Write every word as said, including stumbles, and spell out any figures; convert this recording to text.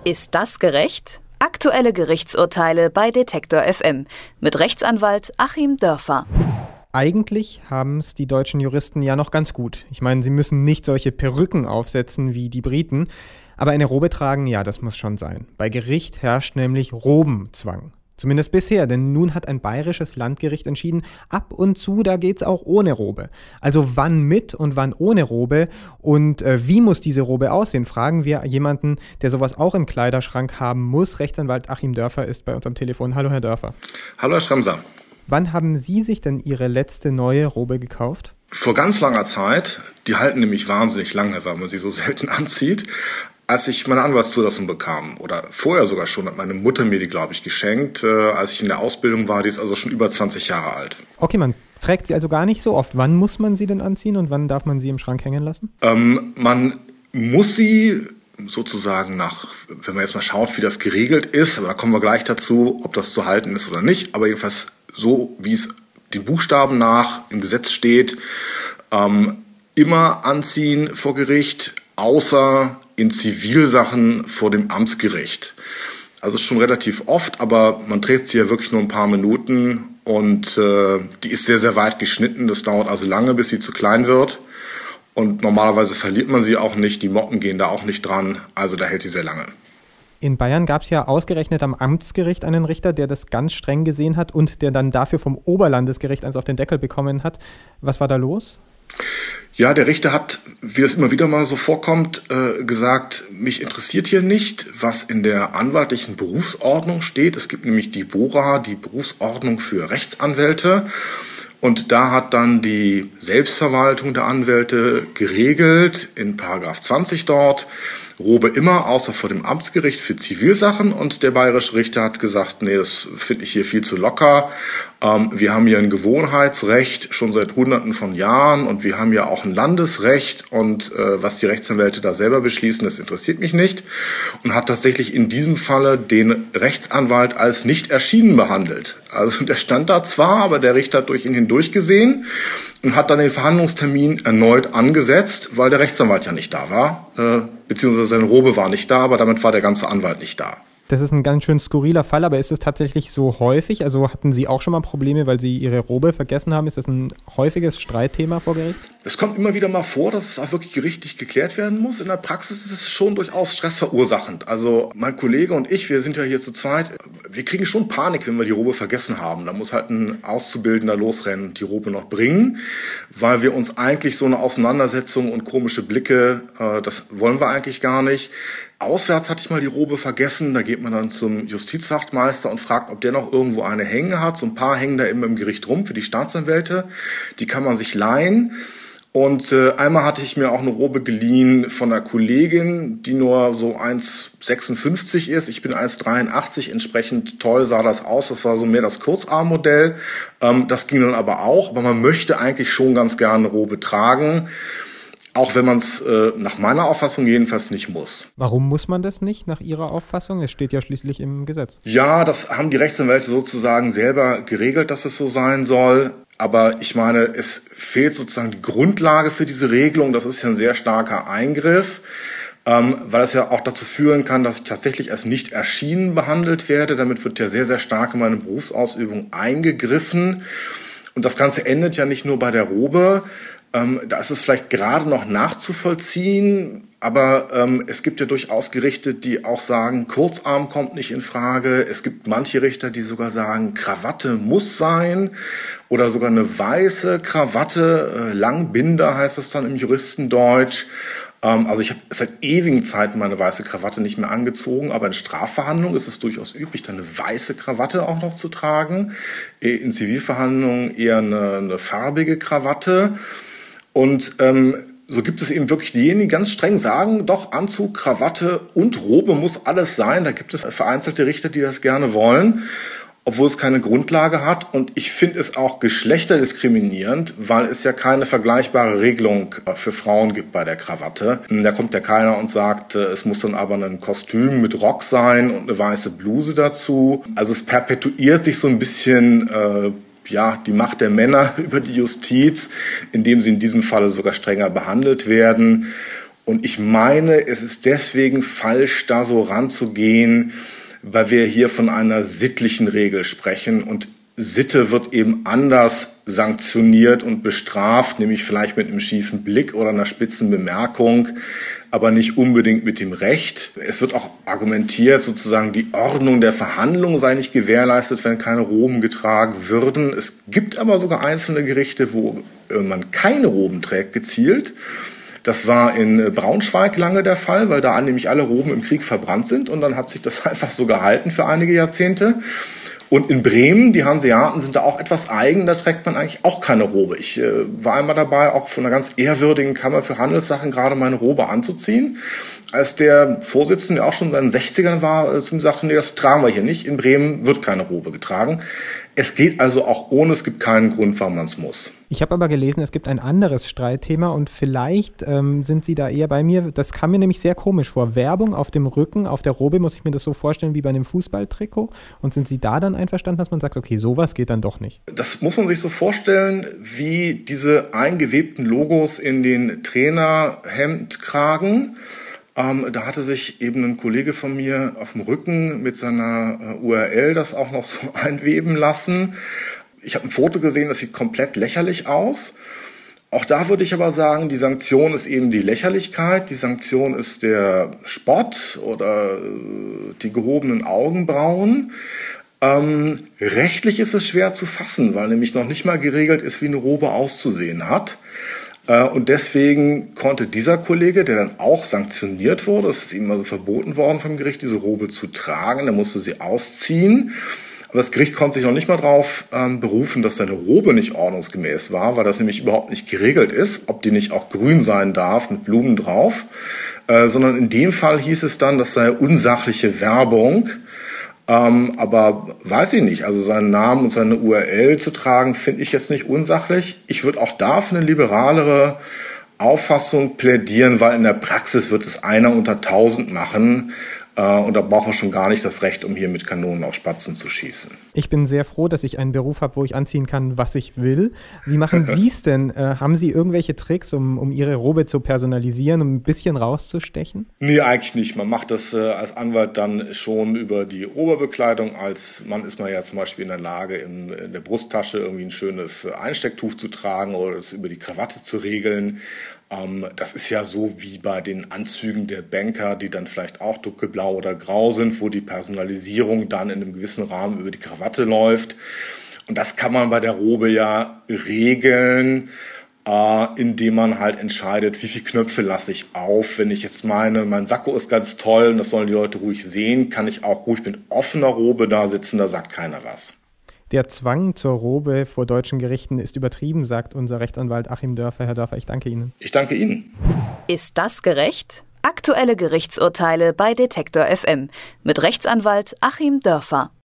Ist das gerecht? Aktuelle Gerichtsurteile bei Detektor F M mit Rechtsanwalt Achim Dörfer. Eigentlich haben es die deutschen Juristen ja noch ganz gut. Ich meine, sie müssen nicht solche Perücken aufsetzen wie die Briten. Aber eine Robe tragen, ja, das muss schon sein. Bei Gericht herrscht nämlich Robenzwang. Zumindest bisher, denn nun hat ein bayerisches Landgericht entschieden, ab und zu, da geht's auch ohne Robe. Also wann mit und wann ohne Robe und äh, wie muss diese Robe aussehen, fragen wir jemanden, der sowas auch im Kleiderschrank haben muss. Rechtsanwalt Achim Dörfer ist bei uns am Telefon. Hallo, Herr Dörfer. Hallo, Herr Schremser. Wann haben Sie sich denn Ihre letzte neue Robe gekauft? Vor ganz langer Zeit, die halten nämlich wahnsinnig lange, weil man sie so selten anzieht. Als ich meine Anwaltszulassung bekam, oder vorher sogar schon, hat meine Mutter mir die, glaube ich, geschenkt, äh, als ich in der Ausbildung war. Die ist also schon über zwanzig Jahre alt. Okay, man trägt sie also gar nicht so oft. Wann muss man sie denn anziehen und wann darf man sie im Schrank hängen lassen? Ähm, man muss sie sozusagen nach, wenn man jetzt mal schaut, wie das geregelt ist, aber da kommen wir gleich dazu, ob das zu halten ist oder nicht, aber jedenfalls so, wie es den Buchstaben nach im Gesetz steht, ähm, immer anziehen vor Gericht, außer in Zivilsachen vor dem Amtsgericht. Also schon relativ oft, aber man trägt sie ja wirklich nur ein paar Minuten und äh, die ist sehr, sehr weit geschnitten. Das dauert also lange, bis sie zu klein wird. Und normalerweise verliert man sie auch nicht, die Motten gehen da auch nicht dran, also da hält die sehr lange. In Bayern gab es ja ausgerechnet am Amtsgericht einen Richter, der das ganz streng gesehen hat und der dann dafür vom Oberlandesgericht eins auf den Deckel bekommen hat. Was war da los? Ja, der Richter hat, wie das immer wieder mal so vorkommt, äh, gesagt, mich interessiert hier nicht, was in der anwaltlichen Berufsordnung steht. Es gibt nämlich die BORA, die Berufsordnung für Rechtsanwälte. Und da hat dann die Selbstverwaltung der Anwälte geregelt, in Paragraph zwanzig dort, Robe immer, außer vor dem Amtsgericht für Zivilsachen. Und der bayerische Richter hat gesagt, nee, das finde ich hier viel zu locker. Ähm, wir haben hier ein Gewohnheitsrecht schon seit Hunderten von Jahren und wir haben ja auch ein Landesrecht. Und äh, was die Rechtsanwälte da selber beschließen, das interessiert mich nicht. Und hat tatsächlich in diesem Falle den Rechtsanwalt als nicht erschienen behandelt. Also der stand da zwar, aber der Richter hat durch ihn hindurch gesehen und hat dann den Verhandlungstermin erneut angesetzt, weil der Rechtsanwalt ja nicht da war, äh, beziehungsweise seine Robe war nicht da, aber damit war der ganze Anwalt nicht da. Das ist ein ganz schön skurriler Fall, aber ist es tatsächlich so häufig? Also hatten Sie auch schon mal Probleme, weil Sie Ihre Robe vergessen haben? Ist das ein häufiges Streitthema vor Gericht? Es kommt immer wieder mal vor, dass es auch wirklich gerichtlich geklärt werden muss. In der Praxis ist es schon durchaus stressverursachend. Also mein Kollege und ich, wir sind ja hier zu zweit, wir kriegen schon Panik, wenn wir die Robe vergessen haben. Da muss halt ein Auszubildender losrennen und die Robe noch bringen, weil wir uns eigentlich so eine Auseinandersetzung und komische Blicke, äh, das wollen wir eigentlich gar nicht. Auswärts hatte ich mal die Robe vergessen, da geht man dann zum Justizwachtmeister und fragt, ob der noch irgendwo eine hängen hat. So ein paar hängen da immer im Gericht rum für die Staatsanwälte, die kann man sich leihen. Und äh, einmal hatte ich mir auch eine Robe geliehen von einer Kollegin, die nur so eins Komma sechsundfünfzig ist. Ich bin eins Komma dreiundachtzig, entsprechend toll sah das aus. Das war so mehr das Kurzarmmodell. Ähm, das ging dann aber auch, aber man möchte eigentlich schon ganz gerne eine Robe tragen. Auch wenn man es äh, nach meiner Auffassung jedenfalls nicht muss. Warum muss man das nicht nach Ihrer Auffassung? Es steht ja schließlich im Gesetz. Ja, das haben die Rechtsanwälte sozusagen selber geregelt, dass es so sein soll. Aber ich meine, es fehlt sozusagen die Grundlage für diese Regelung. Das ist ja ein sehr starker Eingriff, ähm, weil es ja auch dazu führen kann, dass ich tatsächlich als nicht erschienen behandelt werde. Damit wird ja sehr, sehr stark in meine Berufsausübung eingegriffen. Und das Ganze endet ja nicht nur bei der Robe. Ähm, da ist es vielleicht gerade noch nachzuvollziehen, aber ähm, es gibt ja durchaus Gerichte, die auch sagen, Kurzarm kommt nicht in Frage. Es gibt manche Richter, die sogar sagen, Krawatte muss sein oder sogar eine weiße Krawatte, äh, Langbinder heißt das dann im Juristendeutsch. Ähm, also ich habe seit ewigen Zeiten meine weiße Krawatte nicht mehr angezogen, aber in Strafverhandlungen ist es durchaus üblich, dann eine weiße Krawatte auch noch zu tragen. In Zivilverhandlungen eher eine, eine farbige Krawatte. Und ähm, so gibt es eben wirklich diejenigen, die ganz streng sagen, doch Anzug, Krawatte und Robe muss alles sein. Da gibt es vereinzelte Richter, die das gerne wollen, obwohl es keine Grundlage hat. Und ich finde es auch geschlechterdiskriminierend, weil es ja keine vergleichbare Regelung für Frauen gibt bei der Krawatte. Da kommt ja keiner und sagt, es muss dann aber ein Kostüm mit Rock sein und eine weiße Bluse dazu. Also es perpetuiert sich so ein bisschen äh, ja, die Macht der Männer über die Justiz, indem sie in diesem Falle sogar strenger behandelt werden. Und ich meine, es ist deswegen falsch, da so ranzugehen, weil wir hier von einer sittlichen Regel sprechen. Und Sitte wird eben anders sanktioniert und bestraft, nämlich vielleicht mit einem schiefen Blick oder einer spitzen Bemerkung, aber nicht unbedingt mit dem Recht. Es wird auch argumentiert, sozusagen die Ordnung der Verhandlungen sei nicht gewährleistet, wenn keine Roben getragen würden. Es gibt aber sogar einzelne Gerichte, wo man keine Roben trägt, gezielt. Das war in Braunschweig lange der Fall, weil da nämlich alle Roben im Krieg verbrannt sind und dann hat sich das einfach so gehalten für einige Jahrzehnte. Und in Bremen, die Hanseaten sind da auch etwas eigen, da trägt man eigentlich auch keine Robe. Ich äh, war einmal dabei, auch von einer ganz ehrwürdigen Kammer für Handelssachen gerade meine Robe anzuziehen. Als der Vorsitzende, der auch schon in seinen sechzigern war, äh, zu mir sagte, nee, das tragen wir hier nicht. In Bremen wird keine Robe getragen. Es geht also auch ohne, es gibt keinen Grund, warum man es muss. Ich habe aber gelesen, es gibt ein anderes Streitthema und vielleicht ähm, sind Sie da eher bei mir. Das kam mir nämlich sehr komisch vor. Werbung auf dem Rücken, auf der Robe, muss ich mir das so vorstellen wie bei einem Fußballtrikot? Und sind Sie da dann einverstanden, dass man sagt, okay, sowas geht dann doch nicht? Das muss man sich so vorstellen, wie diese eingewebten Logos in den Trainerhemdkragen. Ähm, da hatte sich eben ein Kollege von mir auf dem Rücken mit seiner äh, U R L das auch noch so einweben lassen. Ich habe ein Foto gesehen, das sieht komplett lächerlich aus. Auch da würde ich aber sagen, die Sanktion ist eben die Lächerlichkeit, die Sanktion ist der Spott oder äh, die gehobenen Augenbrauen. Ähm, rechtlich ist es schwer zu fassen, weil nämlich noch nicht mal geregelt ist, wie eine Robe auszusehen hat. Und deswegen konnte dieser Kollege, der dann auch sanktioniert wurde, es ist ihm also verboten worden vom Gericht, diese Robe zu tragen, der musste sie ausziehen. Aber das Gericht konnte sich noch nicht mal darauf ähm, berufen, dass seine Robe nicht ordnungsgemäß war, weil das nämlich überhaupt nicht geregelt ist, ob die nicht auch grün sein darf mit Blumen drauf, äh, sondern in dem Fall hieß es dann, das sei unsachliche Werbung. Ähm, aber weiß ich nicht, also seinen Namen und seine U R L zu tragen, finde ich jetzt nicht unsachlich. Ich würde auch da für eine liberalere Auffassung plädieren, weil in der Praxis wird es einer unter tausend machen. Und da braucht man schon gar nicht das Recht, um hier mit Kanonen auf Spatzen zu schießen. Ich bin sehr froh, dass ich einen Beruf habe, wo ich anziehen kann, was ich will. Wie machen Sie es denn? Äh, haben Sie irgendwelche Tricks, um, um Ihre Robe zu personalisieren, um ein bisschen rauszustechen? Nee, eigentlich nicht. Man macht das äh, als Anwalt dann schon über die Oberbekleidung. Als Mann ist man ja zum Beispiel in der Lage, in, in der Brusttasche irgendwie ein schönes Einstecktuch zu tragen oder das über die Krawatte zu regeln. Ähm, das ist ja so wie bei den Anzügen der Banker, die dann vielleicht auch dunkelblau oder grau sind, wo die Personalisierung dann in einem gewissen Rahmen über die Krawatte läuft. Und das kann man bei der Robe ja regeln, äh, indem man halt entscheidet, wie viele Knöpfe lasse ich auf. Wenn ich jetzt meine, mein Sakko ist ganz toll und das sollen die Leute ruhig sehen, kann ich auch ruhig mit offener Robe da sitzen, da sagt keiner was. Der Zwang zur Robe vor deutschen Gerichten ist übertrieben, sagt unser Rechtsanwalt Achim Dörfer. Herr Dörfer, ich danke Ihnen. Ich danke Ihnen. Ist das gerecht? Aktuelle Gerichtsurteile bei Detektor F M mit Rechtsanwalt Achim Dörfer.